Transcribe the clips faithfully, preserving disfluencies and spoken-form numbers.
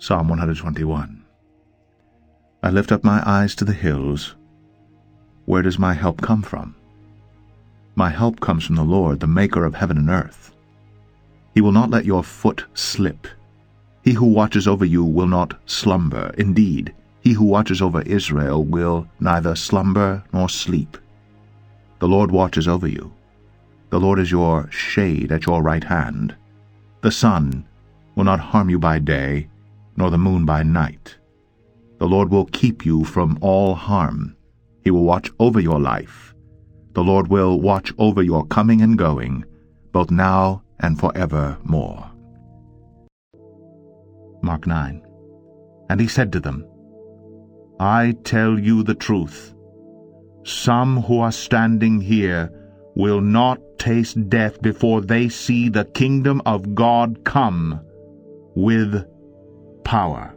Psalm one twenty-one. I lift up my eyes to the hills. Where does my help come from? My help comes from the Lord, the maker of heaven and earth. He will not let your foot slip. He who watches over you will not slumber. Indeed, he who watches over Israel will neither slumber nor sleep. The Lord watches over you. The Lord is your shade at your right hand. The sun will not harm you by day, nor the moon by night. The Lord will keep you from all harm. He will watch over your life. The Lord will watch over your coming and going, both now and forevermore. Mark nine. And he said to them, I tell you the truth. Some who are standing here will not taste death before they see the kingdom of God come with power.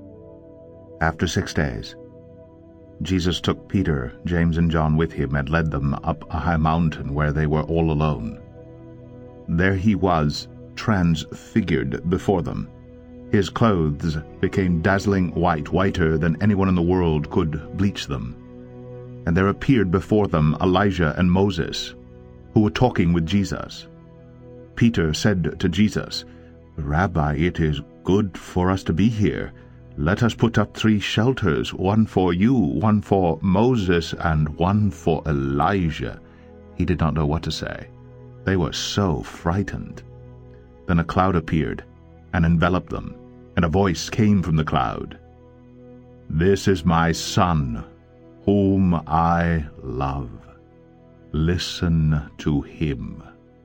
After six days, Jesus took Peter, James, and John with him and led them up a high mountain where they were all alone. There he was, transfigured before them. His clothes became dazzling white, whiter than anyone in the world could bleach them. And there appeared before them Elijah and Moses, who were talking with Jesus. Peter said to Jesus, Rabbi, it is good for us to be here. Let us put up three shelters, one for you, one for Moses, and one for Elijah. He did not know what to say. They were so frightened. Then a cloud appeared and enveloped them, and a voice came from the cloud. This is my Son, whom I love. Listen to him.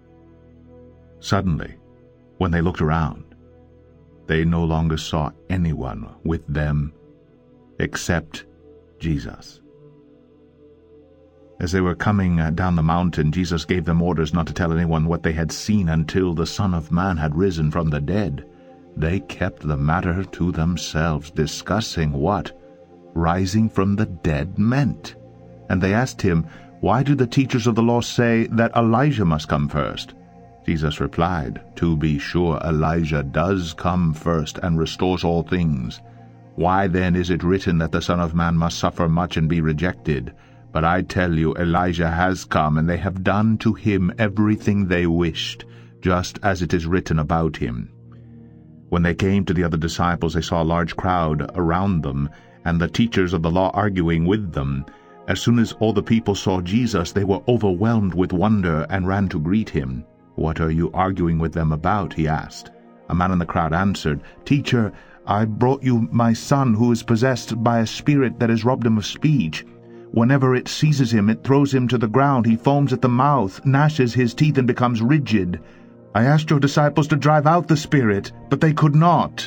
Suddenly, when they looked around, they no longer saw anyone with them except Jesus. As they were coming down the mountain, Jesus gave them orders not to tell anyone what they had seen until the Son of Man had risen from the dead. They kept the matter to themselves, discussing what rising from the dead meant. And they asked him, Why do the teachers of the law say that Elijah must come first? Jesus replied, To be sure, Elijah does come first and restores all things. Why then is it written that the Son of Man must suffer much and be rejected? But I tell you, Elijah has come, and they have done to him everything they wished, just as it is written about him. When they came to the other disciples, they saw a large crowd around them, and the teachers of the law arguing with them. As soon as all the people saw Jesus, they were overwhelmed with wonder and ran to greet him. What are you arguing with them about? He asked. A man in the crowd answered, Teacher, I brought you my son who is possessed by a spirit that has robbed him of speech. Whenever it seizes him, it throws him to the ground. He foams at the mouth, gnashes his teeth, and becomes rigid. I asked your disciples to drive out the spirit, but they could not.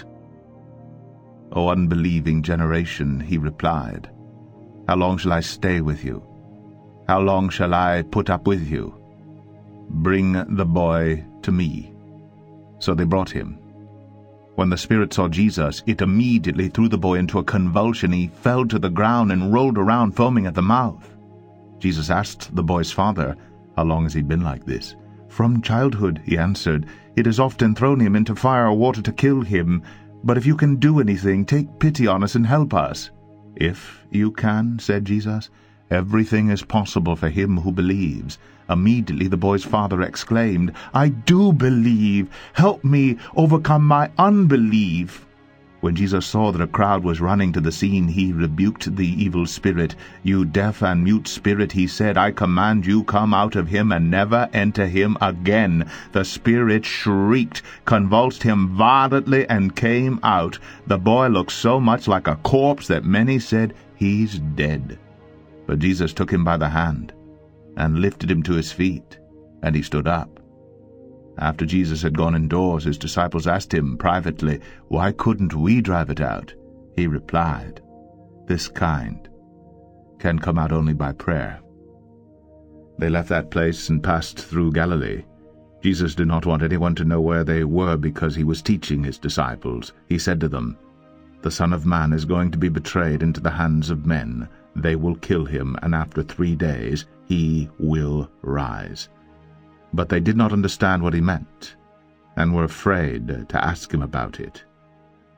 O unbelieving generation, he replied, how long shall I stay with you? How long shall I put up with you? Bring the boy to me. So they brought him. When the spirit saw Jesus, it immediately threw the boy into a convulsion. He fell to the ground and rolled around, foaming at the mouth. Jesus asked the boy's father, How long has he been like this? From childhood, he answered. It has often thrown him into fire or water to kill him. But if you can do anything, take pity on us and help us. If you can, said Jesus, everything is possible for him who believes. Immediately the boy's father exclaimed, I do believe. Help me overcome my unbelief. When Jesus saw that a crowd was running to the scene, he rebuked the evil spirit. You deaf and mute spirit, he said, I command you, come out of him and never enter him again. The spirit shrieked, convulsed him violently, and came out. The boy looked so much like a corpse that many said, He's dead. But Jesus took him by the hand and lifted him to his feet, and he stood up. After Jesus had gone indoors, his disciples asked him privately, Why couldn't we drive it out? He replied, This kind can come out only by prayer. They left that place and passed through Galilee. Jesus did not want anyone to know where they were because he was teaching his disciples. He said to them, The Son of Man is going to be betrayed into the hands of men. They will kill him, and after three days he will rise. But they did not understand what he meant, and were afraid to ask him about it.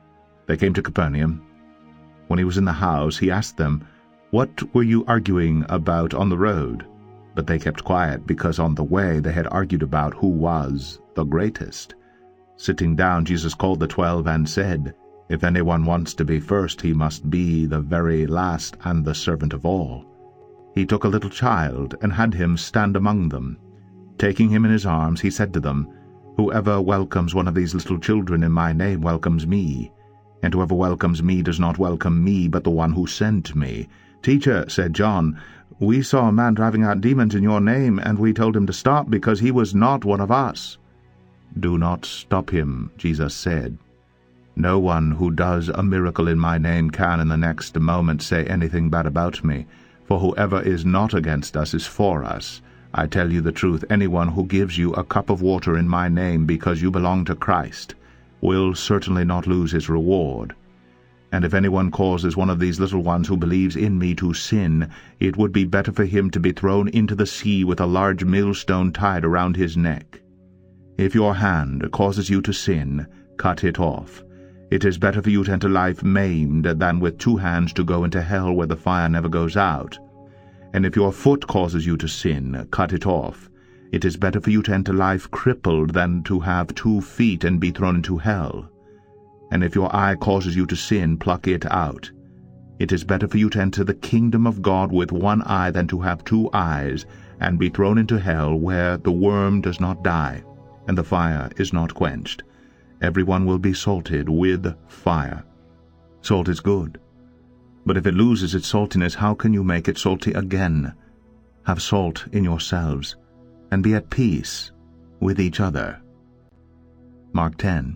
They came to Capernaum. When he was in the house, he asked them, "What were you arguing about on the road?" But they kept quiet, because on the way they had argued about who was the greatest. Sitting down, Jesus called the twelve and said, "If anyone wants to be first, he must be the very last and the servant of all." He took a little child and had him stand among them. Taking him in his arms, he said to them, "Whoever welcomes one of these little children in my name welcomes me, and whoever welcomes me does not welcome me, but the one who sent me. Teacher," said John, "we saw a man driving out demons in your name, and we told him to stop because he was not one of us." "Do not stop him," Jesus said. "No one who does a miracle in my name can in the next moment say anything bad about me, for whoever is not against us is for us. I tell you the truth, anyone who gives you a cup of water in my name because you belong to Christ will certainly not lose his reward. And if anyone causes one of these little ones who believes in me to sin, it would be better for him to be thrown into the sea with a large millstone tied around his neck. If your hand causes you to sin, cut it off. It is better for you to enter life maimed than with two hands to go into hell where the fire never goes out. And if your foot causes you to sin, cut it off. It is better for you to enter life crippled than to have two feet and be thrown into hell. And if your eye causes you to sin, pluck it out. It is better for you to enter the kingdom of God with one eye than to have two eyes and be thrown into hell, where the worm does not die and the fire is not quenched. Everyone will be salted with fire. Salt is good, but if it loses its saltiness, how can you make it salty again? Have salt in yourselves, and be at peace with each other." Mark ten.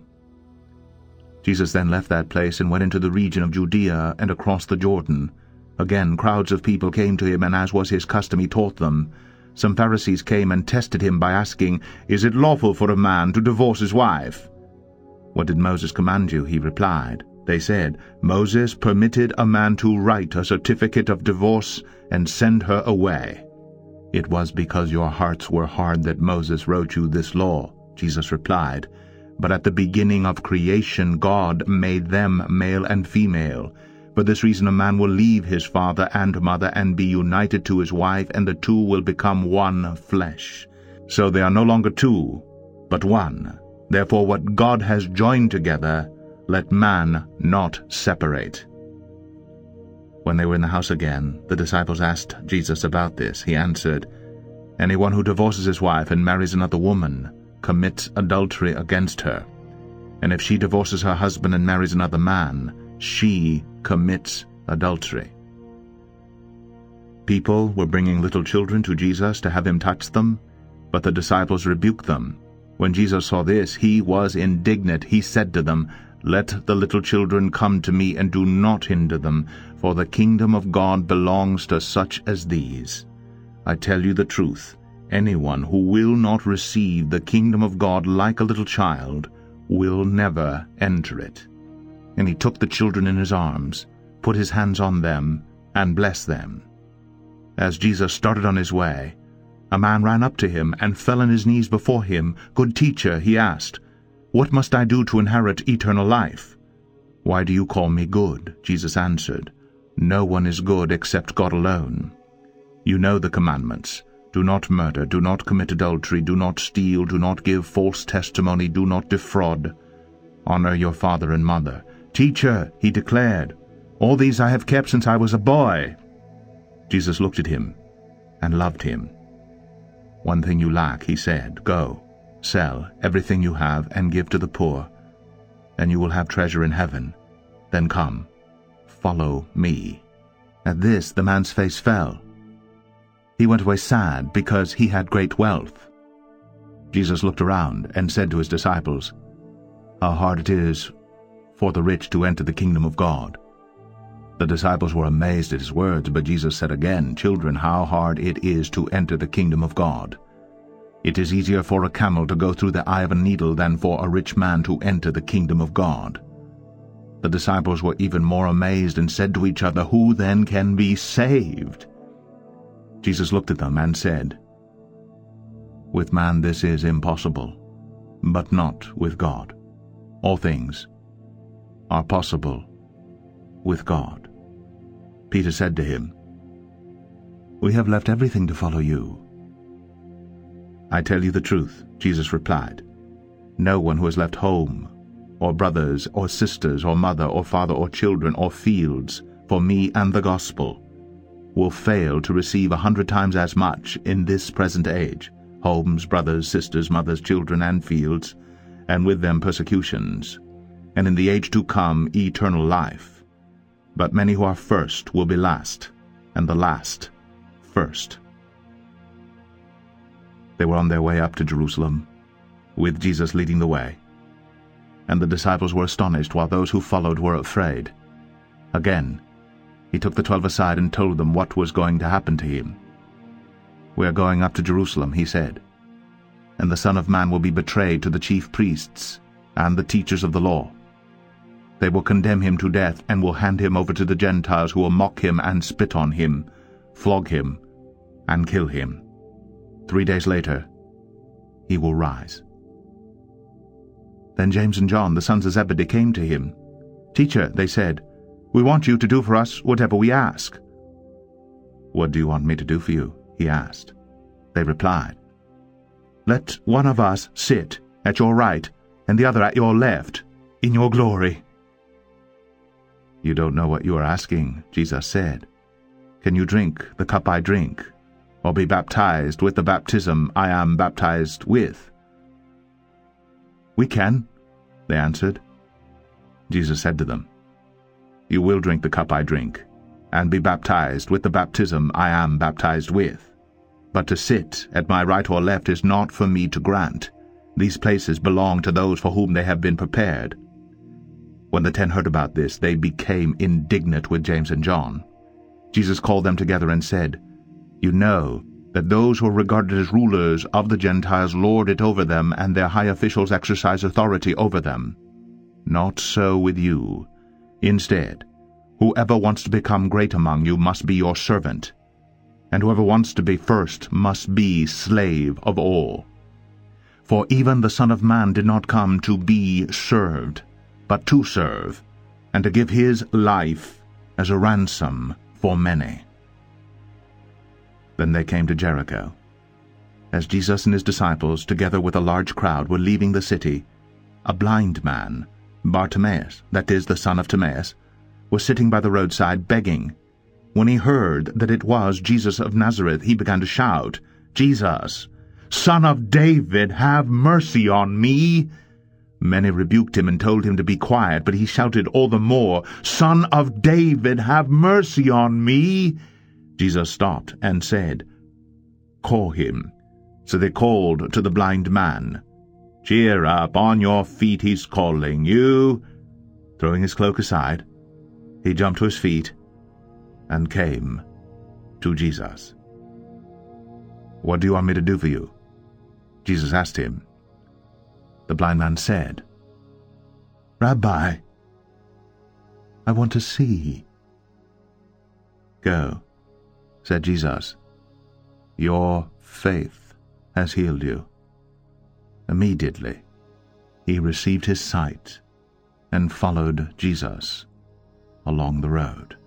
Jesus then left that place and went into the region of Judea and across the Jordan. Again crowds of people came to him, and as was his custom he taught them. Some Pharisees came and tested him by asking, "Is it lawful for a man to divorce his wife?" "What did Moses command you?" he replied. They said, "Moses permitted a man to write a certificate of divorce and send her away." "It was because your hearts were hard that Moses wrote you this law," Jesus replied. "But at the beginning of creation God made them male and female. For this reason a man will leave his father and mother and be united to his wife, and the two will become one flesh. So they are no longer two, but one. Therefore what God has joined together, let man not separate." When they were in the house again, the disciples asked Jesus about this. He answered, "Anyone who divorces his wife and marries another woman commits adultery against her. And if she divorces her husband and marries another man, she commits adultery." People were bringing little children to Jesus to have him touch them, but the disciples rebuked them. When Jesus saw this, he was indignant. He said to them, "Let the little children come to me, and do not hinder them, for the kingdom of God belongs to such as these. I tell you the truth, anyone who will not receive the kingdom of God like a little child will never enter it." And he took the children in his arms, put his hands on them, and blessed them. As Jesus started on his way, a man ran up to him and fell on his knees before him. "Good teacher," he asked, "what must I do to inherit eternal life?" "Why do you call me good?" Jesus answered. "No one is good except God alone. You know the commandments. Do not murder, do not commit adultery, do not steal, do not give false testimony, do not defraud. Honor your father and mother." "Teacher," he declared, "all these I have kept since I was a boy." Jesus looked at him and loved him. "One thing you lack," he said. "Go, sell everything you have and give to the poor, and you will have treasure in heaven. Then come, follow me." At this the man's face fell. He went away sad because he had great wealth. Jesus looked around and said to his disciples, "How hard it is for the rich to enter the kingdom of God." The disciples were amazed at his words, but Jesus said again, "Children, how hard it is to enter the kingdom of God. It is easier for a camel to go through the eye of a needle than for a rich man to enter the kingdom of God." The disciples were even more amazed and said to each other, "Who then can be saved?" Jesus looked at them and said, "With man this is impossible, but not with God. All things are possible with God." Peter said to him, "We have left everything to follow you." "I tell you the truth," Jesus replied. "No one who has left home, or brothers, or sisters, or mother, or father, or children, or fields, for me and the gospel, will fail to receive a hundred times as much in this present age, homes, brothers, sisters, mothers, children, and fields, and with them persecutions, and in the age to come eternal life. But many who are first will be last, and the last first." They were on their way up to Jerusalem, with Jesus leading the way. And the disciples were astonished, while those who followed were afraid. Again, he took the twelve aside and told them what was going to happen to him. "We are going up to Jerusalem," he said, "and the Son of Man will be betrayed to the chief priests and the teachers of the law. They will condemn him to death and will hand him over to the Gentiles, who will mock him and spit on him, flog him, and kill him. Three days later, he will rise." Then James and John, the sons of Zebedee, came to him. "Teacher," they said, "we want you to do for us whatever we ask." "What do you want me to do for you?" he asked. They replied, "Let one of us sit at your right and the other at your left, in your glory." "You don't know what you are asking," Jesus said. "Can you drink the cup I drink, or be baptized with the baptism I am baptized with?" "We can," they answered. Jesus said to them, "You will drink the cup I drink, and be baptized with the baptism I am baptized with. But to sit at my right or left is not for me to grant. These places belong to those for whom they have been prepared." When the ten heard about this, they became indignant with James and John. Jesus called them together and said, "You know that those who are regarded as rulers of the Gentiles lord it over them, and their high officials exercise authority over them. Not so with you. Instead, whoever wants to become great among you must be your servant, and whoever wants to be first must be slave of all. For even the Son of Man did not come to be served, but to serve, and to give his life as a ransom for many." Then they came to Jericho. As Jesus and his disciples, together with a large crowd, were leaving the city, a blind man, Bartimaeus, that is, the son of Timaeus, was sitting by the roadside begging. When he heard that it was Jesus of Nazareth, he began to shout, "Jesus, Son of David, have mercy on me!" Many rebuked him and told him to be quiet, but he shouted all the more, "Son of David, have mercy on me!" Jesus stopped and said, "Call him." So they called to the blind man. "Cheer up, on your feet, he's calling you." Throwing his cloak aside, he jumped to his feet and came to Jesus. "What do you want me to do for you?" Jesus asked him. The blind man said, "Rabbi, I want to see." "Go," said Jesus. "Your faith has healed you." Immediately he received his sight and followed Jesus along the road.